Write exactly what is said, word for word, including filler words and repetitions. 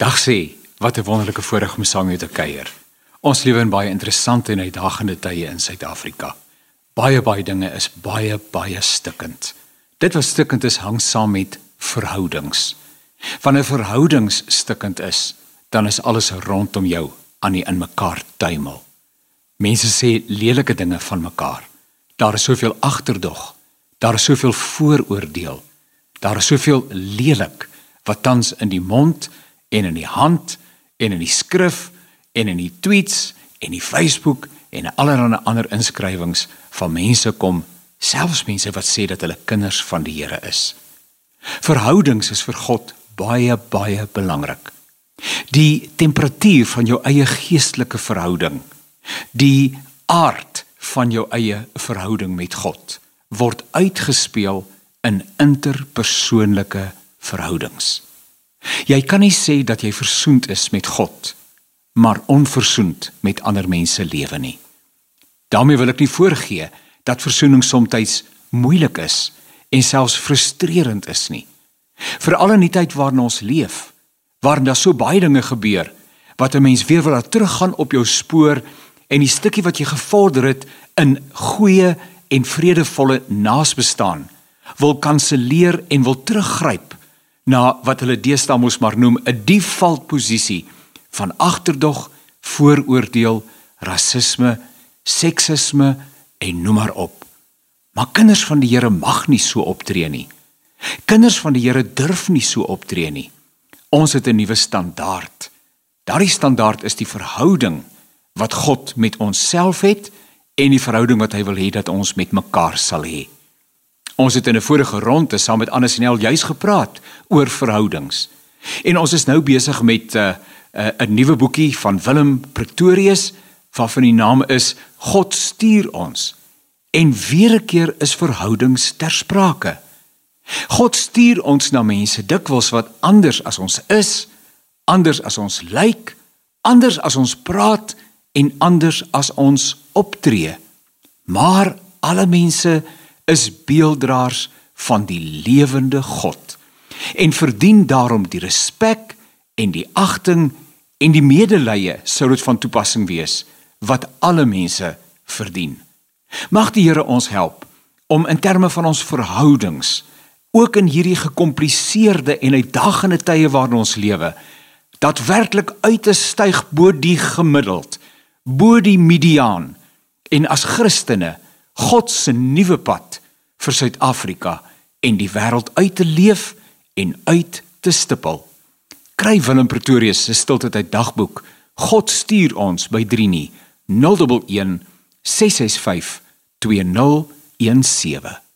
Dag sê, wat 'n wonderlike voorreg om saam met jou te kuier. Ons lewe in baie interessante en uitdagende tye in Suid-Afrika. Baie baie dinge is baie baie stikkend. Dit wat stikkend is, hang saam met verhoudings. Wanneer verhoudings stikkend is, dan is alles rondom jou aan die in mekaar tuimel. Mense sê lelike dinge van mekaar. Daar is soveel agterdog, daar is soveel vooroordeel, daar is soveel lelik wat tans in die mond en in die hand en in die skrif en in die tweets en die Facebook en allerlei ander inskrywings van mense kom, selfs mense wat sê dat hulle kinders van die Here is. Verhoudings is vir God baie baie belangrik. Die temperatuur van jou eie geestelike verhouding, die aard van jou eie verhouding met God, word uitgespeel in interpersoonlike verhoudings. Jy kan nie sê dat jy versoend is met God, maar onversoend met ander mense lewe nie. Daarmee wil ek nie voorgee dat versoening soms moeilik is en selfs frustrerend is nie. Veral in die tyd waarin ons leef, waarin daar so baie dinge gebeur, wat 'n mens weer wil laat teruggaan op jou spoor en die stukkie wat jy gevorder het in goeie en vredevolle naasbestaan, wil kanseleer en wil teruggryp na wat hulle deesdae mos maar noem 'n default posisie van agterdog, vooroordeel, rasisme, seksisme en noem maar op. Maar kinders van die Here mag nie so optree nie. Kinders van die Here durf nie so optree nie. Ons het 'n nuwe standaard. Daardie standaard is die verhouding wat God met onsself het en die verhouding wat hy wil hê dat ons met mekaar sal hê. Ons het in 'n vorige ronde saam met Anne Snell juis gepraat oor verhoudings. En ons is nou besig met 'n uh, 'n uh, nuwe boekie van Willem Pretorius, waarvan die naam is God stuur ons. En weer 'n keer is verhoudings ter sprake. God stuur ons na mense dikwels wat anders as ons is, anders as ons lyk, anders as ons praat en anders as ons optree. Maar alle mense is beelddraers van die lewende God en verdien daarom die respek en die agting en die medelee sou dit van toepassing wees wat alle mense verdien. Mag die Here ons help om in terme van ons verhoudings, ook in hierdie gekompliseerde en uitdagende tye waarin ons lewe, daadwerklik uit te styg bo die gemiddeld, bo die mediaan en as Christene God se nuwe pad vir Suid-Afrika en die wêreld uit te leef en uit te stippel. Kry Willem Pretorius se stiltetyd dagboek God stuur ons by drie nie nul een een ses ses vyf twee nul een sewe.